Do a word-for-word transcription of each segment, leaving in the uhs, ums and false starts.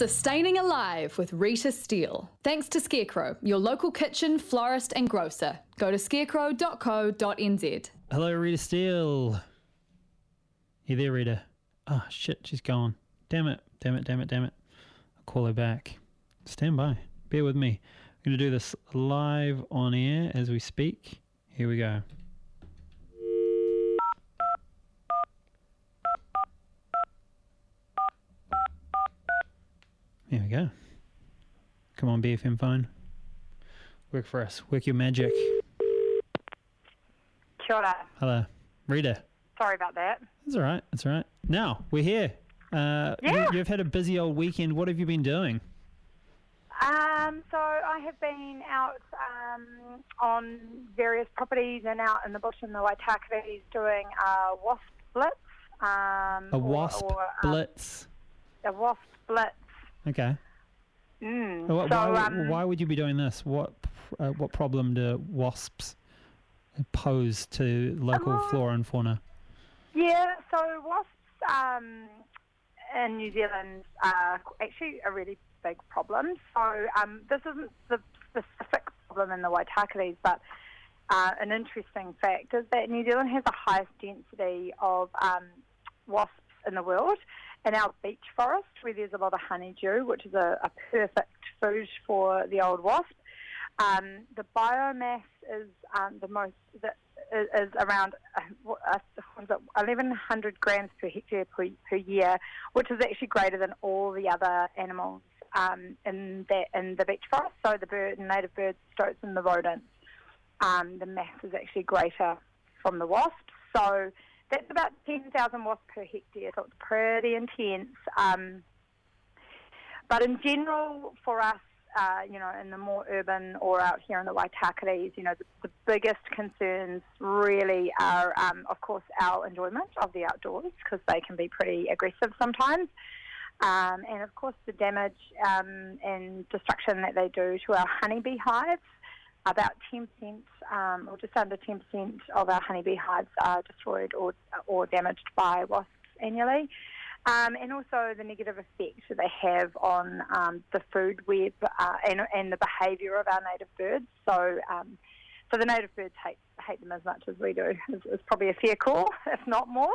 Sustaining Alive with Rita Steele. Thanks to Scarecrow, your local kitchen, florist and grocer. Go to scarecrow dot co dot n z. Hello, Rita Steele. You there, Rita? Oh, shit, she's gone. Damn it, damn it, damn it, damn it. I'll call her back. Stand by. Bear with me. I'm going to do this live on air as we speak. Here we go. There we go. Come on, B F M phone. Work for us. Work your magic. Kia ora. Hello. Rita. Sorry about that. That's all right. That's all right. Now, we're here. Uh, yeah. you, you've had a busy old weekend. What have you been doing? Um, so I have been out um, on various properties and out in the bush in the Waitakere doing a wasp blitz. Um, a wasp or, or, um, blitz? A wasp blitz. Okay. Mm. Why, so, why, um, why would you be doing this? What uh, what problem do wasps pose to local um, flora and fauna? Yeah, so wasps um, in New Zealand are actually a really big problem. So um, this isn't the specific problem in the Waitakeres, but uh, an interesting fact is that New Zealand has the highest density of um, wasps in the world. In our beech forest, where there's a lot of honeydew, which is a, a perfect food for the old wasp, um, the biomass is um, the most that is, is around uh, what is it, eleven hundred grams per hectare per, per year, which is actually greater than all the other animals um, in that in the beech forest. So the bird, native birds, stoats, and the rodents. Um, the mass is actually greater from the wasps. So that's about ten thousand wasps per hectare, so it's pretty intense. Um, but in general, for us, uh, you know, in the more urban or out here in the Waitakeres, you know, the, the biggest concerns really are, um, of course, our enjoyment of the outdoors, because they can be pretty aggressive sometimes. Um, and, of course, the damage um, and destruction that they do to our honeybee hives. About ten percent, um, or just under ten percent of our honeybee hives are destroyed or or damaged by wasps annually. Um, and also the negative effect that they have on um, the food web uh, and, and the behaviour of our native birds. So um, so the native birds hate hate them as much as we do. It's, it's probably a fair call, if not more.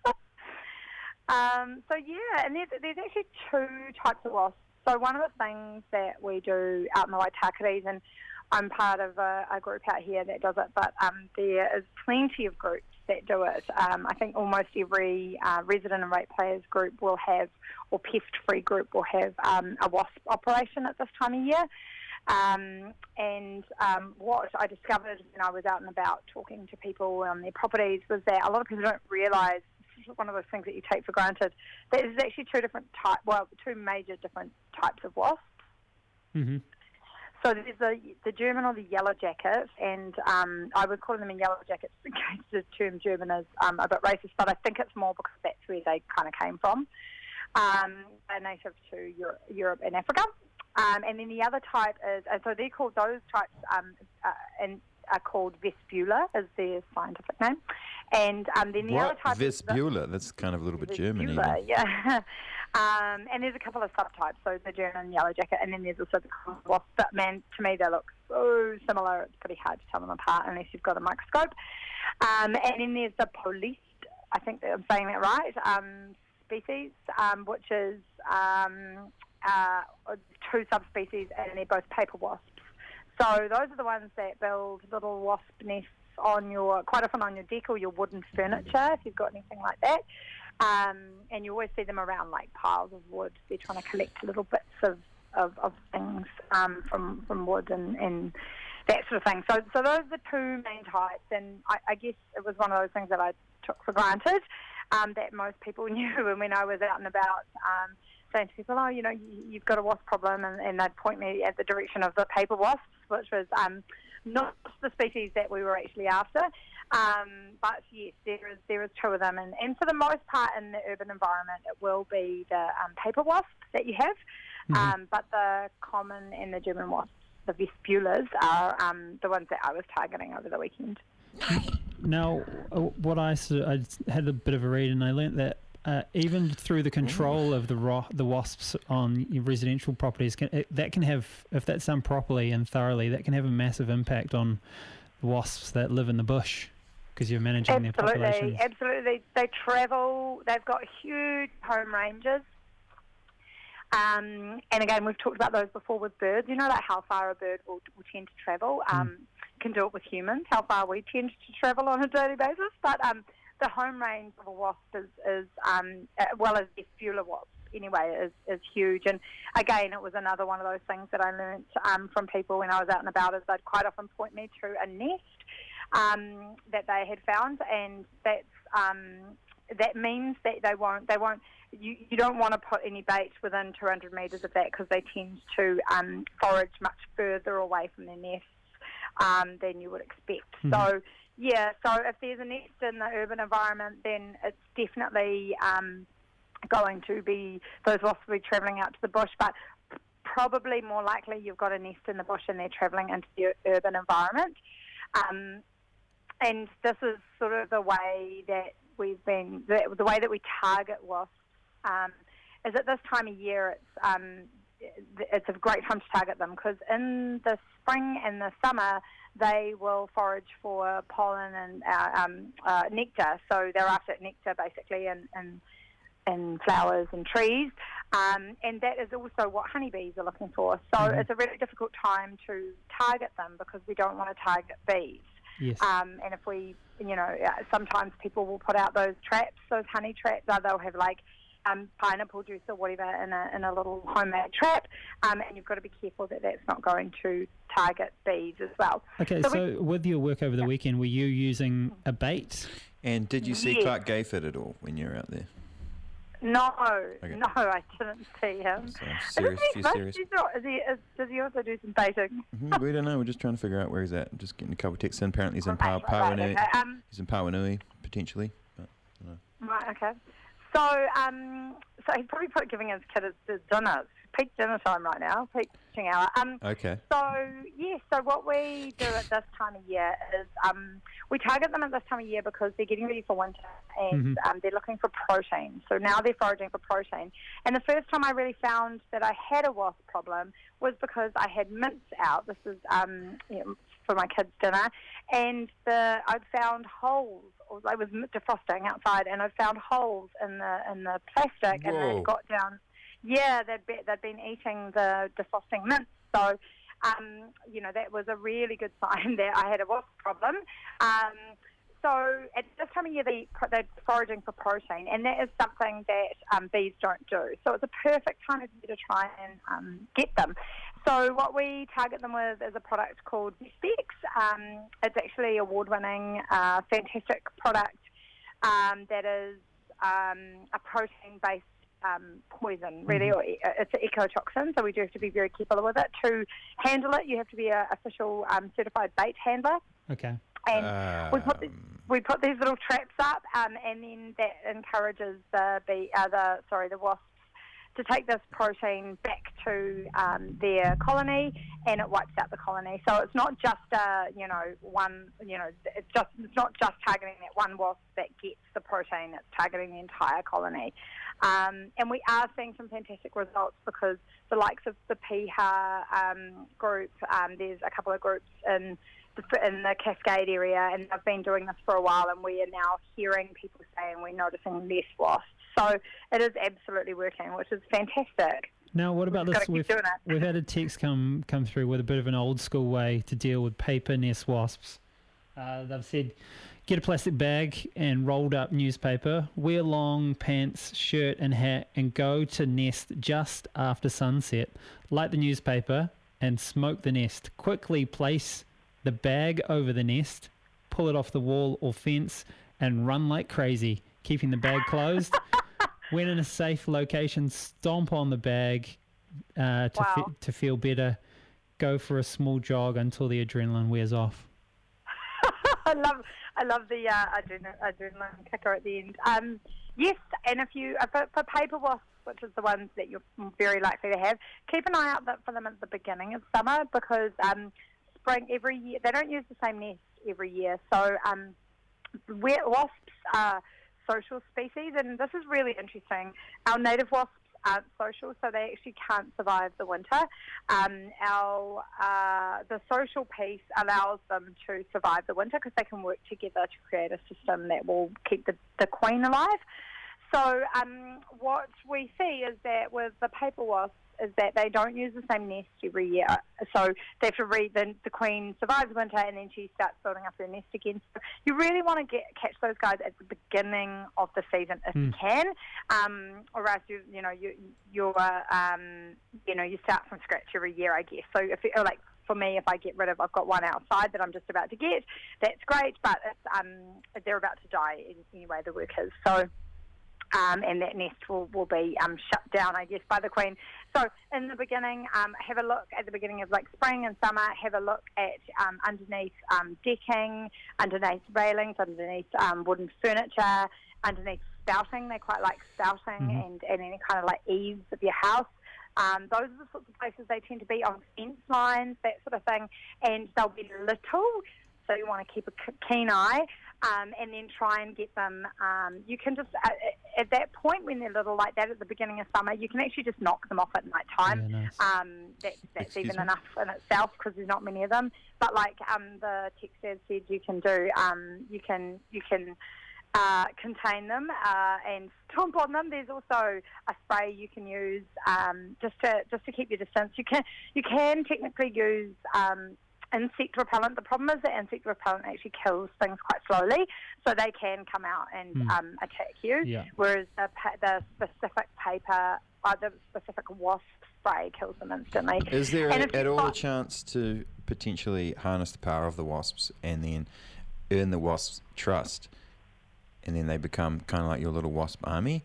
um, so, yeah, and there's, there's actually two types of wasps. So one of the things that we do out in the Waitakeres, and I'm part of a, a group out here that does it, but um, there is plenty of groups that do it. Um, I think almost every uh, resident and ratepayers group will have, or pest-free group will have um, a wasp operation at this time of year. Um, and um, what I discovered when I was out and about talking to people on their properties was that a lot of people don't realise, this is one of those things that you take for granted, that there's actually two different types, well, two major different types of wasps. Mm-hmm. So there's the, the German or the yellow jacket, and um, I would call them a yellow jackets in case the term German is um, a bit racist, but I think it's more because that's where they kind of came from. Um, they're native to Europe, Europe and Africa. Um, and then the other type is, and so they're called, those types um, uh, and are called Vespula, is their scientific name. And um, then the what? other type Vespula? is... That's kind of a little bit German even. Yeah. um, and there's a couple of subtypes, so the German yellow jacket, and then there's also the common wasp. But man, to me they look so similar, it's pretty hard to tell them apart unless you've got a microscope. Um, and then there's the police, I think that I'm saying that right, um, species, um, which is um, uh, two subspecies, and they're both paper wasps. So those are the ones that build little wasp nests on your, quite often on your deck or your wooden furniture, if you've got anything like that. Um, and you always see them around like piles of wood. They're trying to collect little bits of, of, of things um, from, from wood and, and that sort of thing. So so those are the two main types, and I, I guess it was one of those things that I took for granted, um, that most people knew. And when I was out and about um, saying to people, oh, you know, you, you've got a wasp problem, and, and they'd point me at the direction of the paper wasps, which was um, not the species that we were actually after. Um, but yes, there is there is two of them, and, and for the most part in the urban environment, it will be the um, paper wasp that you have. Mm-hmm. Um, but the common and the German wasps, the Vespulas, are um, the ones that I was targeting over the weekend. Now, what I, I had a bit of a read, and I learnt that uh, even through the control of the ro- the wasps on your residential properties, can, it, that can have, if that's done properly and thoroughly, that can have a massive impact on the wasps that live in the bush because you're managing Absolutely, their populations. absolutely. They travel. They've got huge home ranges. Um, and again, we've talked about those before with birds. You know, like how far a bird will, will tend to travel. Um, mm. Can do it with humans. How far we tend to travel on a daily basis. But um, the home range of a wasp is, is um, as well as the Fueler wasp anyway, is, is huge. And again, it was another one of those things that I learnt um, from people when I was out and about. Is they'd quite often point me to a nest um, that they had found, and that's um, that means that they won't they won't. You, you don't want to put any bait within two hundred metres of that because they tend to um, forage much further away from their nests um, than you would expect. Mm-hmm. So, yeah, so if there's a nest in the urban environment, then it's definitely um, going to be, those wasps will be travelling out to the bush, but probably more likely you've got a nest in the bush and they're travelling into the urban environment. Um, and this is sort of the way that we've been, the, the way that we target wasps. Um, is at this time of year, it's um, it's a great time to target them because in the spring and the summer they will forage for pollen and uh, um, uh, nectar. So they're after nectar basically in, in, in flowers and trees, um, and that is also what honeybees are looking for. So mm-hmm. it's a really difficult time to target them because we don't want to target bees. Yes. Um, and if we, you know, sometimes people will put out those traps, those honey traps. Uh, they'll have like Um, pineapple juice or whatever in a, in a little homemade trap, um, and you've got to be careful that that's not going to target bees as well. Okay, so, so we, with your work over the yeah. weekend, were you using a bait? And did you see yes. Clark Gayford at all when you were out there? No, okay. no, I didn't see him. So, serious, is, few serious. Not, is he, is, does he also do some baiting? Mm-hmm, we don't know. We're just trying to figure out where he's at. Just getting a couple of texts in. Apparently he's in right, Pawanui. Right, right, okay. um, he's in Pawanui, potentially. But, I don't know. Right, okay. So, um, so he's probably put giving his kid his dinner. It's peak dinner time right now, peak teaching hour. Um, okay. So, yeah, so what we do at this time of year is um, we target them at this time of year because they're getting ready for winter and mm-hmm. um, they're looking for protein. So now they're foraging for protein. And the first time I really found that I had a wasp problem was because I had mince out. This is um, you know, for my kids' dinner. And the I'd found holes. I was defrosting outside, and I'd found holes in the in the plastic, Whoa. and they'd got down. Yeah, they'd be, they'd been eating the defrosting mince, so um, you know that was a really good sign that I had a wasp problem. Um, so at this time of year, they they're foraging for protein, and that is something that um, bees don't do. So it's a perfect time of year to try and um, get them. So what we target them with is a product called Vespex. Um, it's actually award-winning, uh, fantastic product um, that is um, a protein-based um, poison, really. Mm-hmm. Or it's an ecotoxin, so we do have to be very careful with it. To handle it, you have to be an official um, certified bait handler. Okay. And um. we put the, we put these little traps up, um, and then that encourages the bee, uh, the sorry, the wasps to take this protein back to um, their colony, and it wipes out the colony. So it's not just a, you know, one, you know, it's just it's not just targeting that one wasp that gets the protein. It's targeting the entire colony. Um, and we are seeing some fantastic results because the likes of the Piha um, group, um, there's a couple of groups in the, in the Cascade area, and they've been doing this for a while, and we are now hearing people saying we're noticing less wasps. So it is absolutely working, which is fantastic. Now, what about this? We've, we've had a text come come through with a bit of an old school way to deal with paper nest wasps. Uh, they've said, get a plastic bag and rolled up newspaper, wear long pants, shirt and hat, and go to nest just after sunset. Light the newspaper and smoke the nest. Quickly place the bag over the nest, pull it off the wall or fence, and run like crazy, keeping the bag closed. When in a safe location, stomp on the bag uh, to wow. fe- to feel better. Go for a small jog until the adrenaline wears off. I love I love the uh, adrenaline, adrenaline kicker at the end. Um, yes, and if you uh, for, for paper wasps, which is the ones that you're very likely to have, keep an eye out for them at the beginning of summer because um, spring every year they don't use the same nest every year. So um, wasps are social species, and this is really interesting. Our native wasps aren't social, so they actually can't survive the winter. Um, our uh, the social piece allows them to survive the winter because they can work together to create a system that will keep the, the queen alive. So um, what we see is that with the paper wasps is that they don't use the same nest every year. So they have to read the, the queen survives winter and then she starts building up her nest again. So you really want to get catch those guys at the beginning of the season if mm. you can, um, or else you you know you you're um, you know you start from scratch every year, I guess. So if it, like for me, if I get rid of, I've got one outside that I'm just about to get, that's great, but it's, um, they're about to die anyway, the workers. So. Um, and that nest will, will be um, shut down, I guess, by the queen. So in the beginning, um, have a look at the beginning of like spring and summer, have a look at um, underneath um, decking, underneath railings, underneath um, wooden furniture, underneath spouting. They quite like spouting mm-hmm. and, and any kind of like eaves of your house. Um, those are the sorts of places they tend to be, on fence lines, that sort of thing. And they'll be little, so you want to keep a keen eye. Um, and then try and get them, um, you can just, uh, at that point when they're little like that at the beginning of summer, you can actually just knock them off at night time. Yeah, nice. um, that, that's Excuse even me? enough in itself because there's not many of them. But like um, the text has said, you can do, um, you can, you can uh, contain them uh, and stomp on them. There's also a spray you can use um, just to just to keep your distance. You can, you can technically use um, insect repellent. The problem is that insect repellent actually kills things quite slowly, so they can come out and mm. um, attack you. Yeah. Whereas the, the specific paper, or the specific wasp spray kills them instantly. Is there And a, if at you've all a got- chance to potentially harness the power of the wasps and then earn the wasps' trust, and then they become kind of like your little wasp army?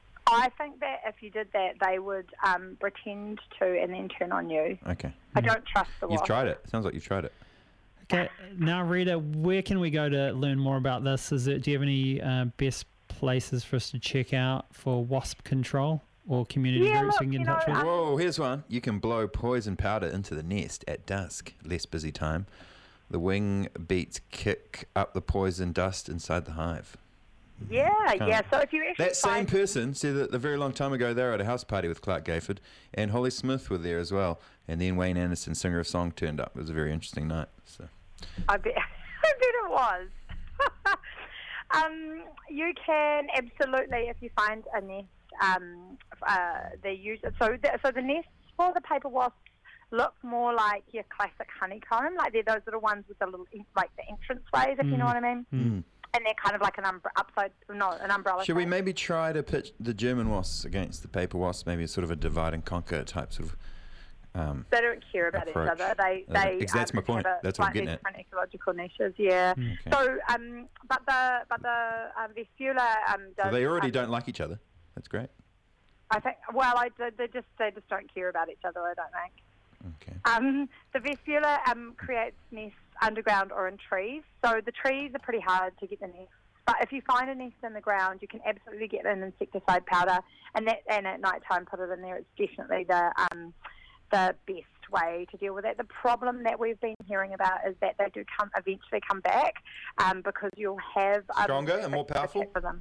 I think that if you did that, they would um, pretend to and then turn on you. Okay. I don't trust the You've wasp. tried it. Sounds like you've tried it. Okay, now Rita, where can we go to learn more about this? Is it? Do you have any uh, best places for us to check out for wasp control or community Yeah, groups look, we can get in you touch know, with? um, Whoa, here's one. You can blow poison powder into the nest at dusk. Less busy time. The wing beats kick up the poison dust inside the hive. Yeah, Kinda- yeah. So if you actually That same find- person said that a very long time ago they were at a house party with Clark Gayford, and Holly Smith were there as well. And then Wayne Anderson, singer of song, turned up. It was a very interesting night. So I bet, I bet it was. um, you can absolutely, if you find a nest, um, uh, they use it. So, the, so the nests for the paper wasps look more like your classic honeycomb, like they're those little ones with the little, like the entrance ways, if you know what I mean. Mm. And they're kind of like an umbre- upside, no, an umbrella. Should we shape. maybe try to pitch the German wasps against the paper wasps? Maybe it's sort of a divide and conquer type sort of. Um, They don't care about approach. each other. They, Uh, they ex- that's um, my point. have a That's what I'm slightly getting at. different ecological niches. Yeah. Okay. So, um, but the but the um, Vespula um, does. so they already um, don't like each other. That's great. I think. Well, I they just they just don't care about each other. I don't think. Okay. Um, the Vespula um, creates nests underground or in trees. So the trees are pretty hard to get the nests. But if you find a nest in the ground, you can absolutely get an insecticide powder, and that and at night time put it in there. It's definitely the um, the best way to deal with it. The problem that we've been hearing about is that they do come eventually come back um, because you'll have other Stronger and more insects to powerful? attack for them.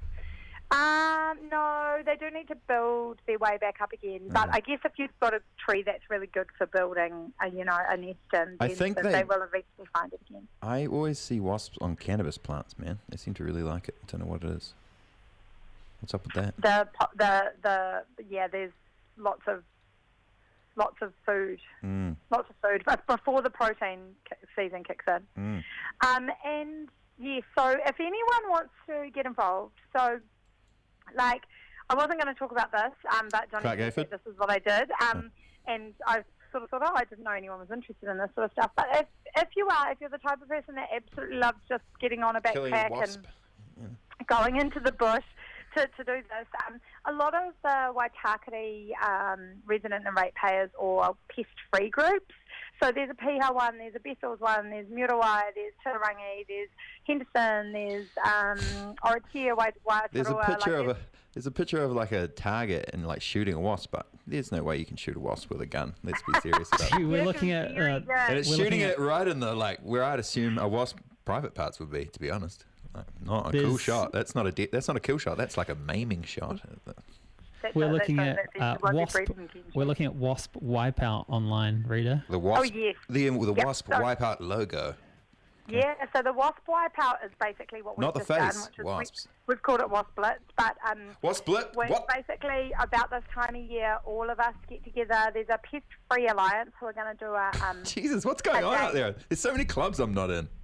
Um, no, they do need to build their way back up again. But Mhm. I guess if you've got a tree that's really good for building, a, you know, a nest in, I then think they, they- will eventually find it again. I always see wasps on cannabis plants, man. They seem to really like it. I don't know what it is. What's up with that? The po- the the yeah, there's lots of lots of food, Mm, lots of food, but before the protein ki- season kicks in. mm. Um, and yeah, so if anyone wants to get involved, so like I wasn't going to talk about this, um, but Johnny Clark said Gayford? this is what I did, um, and I sort of thought, oh, I didn't know anyone was interested in this sort of stuff. But if if you are, if you're the type of person that absolutely loves just getting on a Killing a backpack wasp. and going into the bush to, to do this. Um, a lot of the Waitakere um, resident and ratepayers or pest-free groups, so there's a Piha one, there's a Bethel's one, there's Murawai, there's Tirarangi, there's Henderson, there's um, Oratia, Waitarua. There's a like picture of there's- a there's a picture of like a target and like shooting a wasp, but there's no way you can shoot a wasp with a gun. Let's be serious about it. We're Yeah, looking at. very Uh, good. And it's We're shooting looking it right in the like where I'd assume a wasp private parts would be, to be honest. Not a cool There's- shot. That's not a de- that's not a kill shot. That's like a maiming shot. That's We're a- looking that's at a- that's uh, a one Wasp. breeding convention. We're looking at Wasp Wipeout online, Rita. The wasp. Oh, yes. The the Yep, wasp so- wipeout logo. Yeah, so the wasp wipeout is basically what we've Not the just done, face, which is wasps. We, we've called it Wasp Blitz, but um, Wasp split. we're What? basically about this time of year, all of us get together. There's a Pest Free Alliance who are going to do a um, Jesus, what's going a on out day- there? There's so many clubs I'm not in.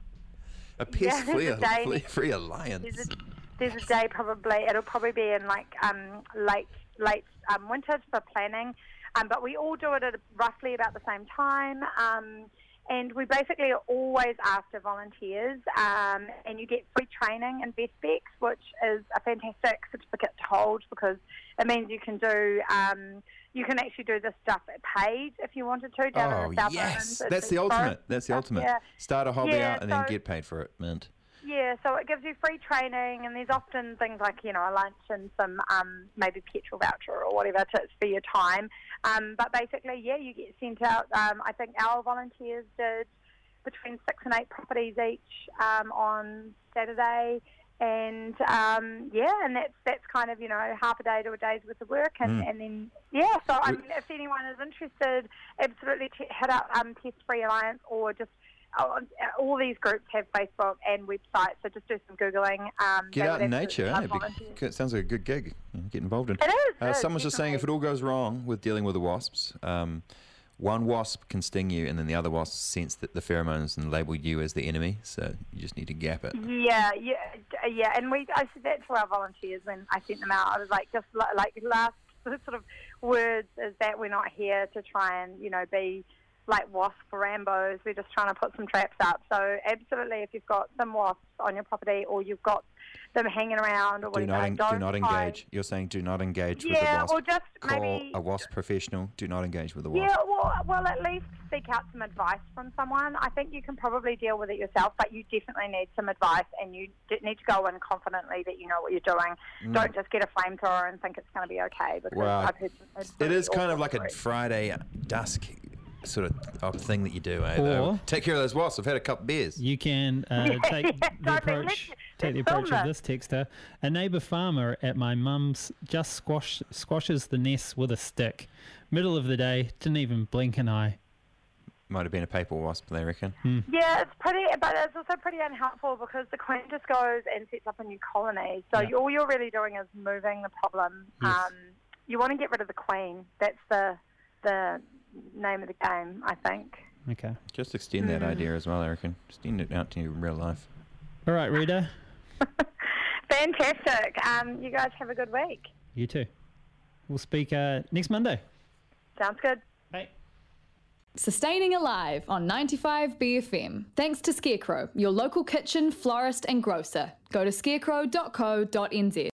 A pest Yeah, free, there's a day- free, free alliance. There's a, there's a day probably, it'll probably be in like um, late late um, winter for planning, um, but we all do it at roughly about the same time. Um, and we basically are always after volunteers, um, and you get free training in Vest Specs, which is a fantastic certificate to hold because it means you can do, um, you can actually do this stuff paid if you wanted to down Oh in the South yes, Island. that's the ultimate. That's the ultimate. Yeah. Start a hobby Yeah, out and then so- get paid for it. Mint. Yeah, so it gives you free training, and there's often things like, you know, a lunch and some um, maybe petrol voucher or whatever to, for your time. Um, but basically, yeah, you get sent out. Um, I think our volunteers did between six and eight properties each um, on Saturday. And um, yeah, and that's that's kind of, you know, half a day to a day's worth of work, and, Mm. and then yeah. So I mean, if anyone is interested, absolutely t- hit up um, Pest Free Alliance or just oh, all these groups have Facebook and websites, so just do some googling. Um, Get they out would in absolutely nature. love Eh? Be- volunteers. It sounds like a good gig. You know, get involved in. It is. Uh, it is, someone's just saying if it definitely. all goes wrong with dealing with the wasps, um, one wasp can sting you, and then the other wasp sense that the pheromones and label you as the enemy. So you just need to gap it. Yeah, yeah, d- yeah. And we, I said that to our volunteers when I sent them out. I was like, just li- like last sort of words is that we're not here to try and, you know, be like wasp Rambos. We're just trying to put some traps up. So absolutely, if you've got some wasps on your property or you've got them hanging around or Do whatever, not, en- don't do not try- engage. You're saying do not engage with Yeah, the or wasp. just Call maybe a wasp professional. Do not engage with the wasp. Yeah, well, well, at least seek out some advice from someone. I think you can probably deal with it yourself, but you definitely need some advice, and you d- need to go in confidently that you know what you're doing. Mm. Don't just get a flamethrower and think it's going to be okay, because Well, I've heard some, it's It really is kind of awful like a stories. Friday dusk sort of, of thing that you do. Eh? Or- Take care of those wasps. I've had a couple beers. You can uh, Yeah, take yeah, the don't be- approach. let's- Take the let's approach film of this. this texter. A neighbour farmer at my mum's just squash squashes the nest with a stick. Middle of the day, didn't even blink an eye. Might have been a paper wasp, they reckon. Yeah, it's pretty, but it's also pretty unhelpful because the queen just goes and sets up a new colony. So Yeah. you, all you're really doing is moving the problem. Yes. Um, you want to get rid of the queen. That's the the name of the game, I think. Okay. Just extend that idea as well, I reckon. Extend it out to your real life. All right, Rita. Fantastic. Um, you guys have a good week. You too. We'll speak uh, next Monday. Sounds good. Bye. Sustaining Alive on ninety-five B F M. Thanks to Scarecrow, your local kitchen, florist and grocer. Go to scarecrow dot co dot n z.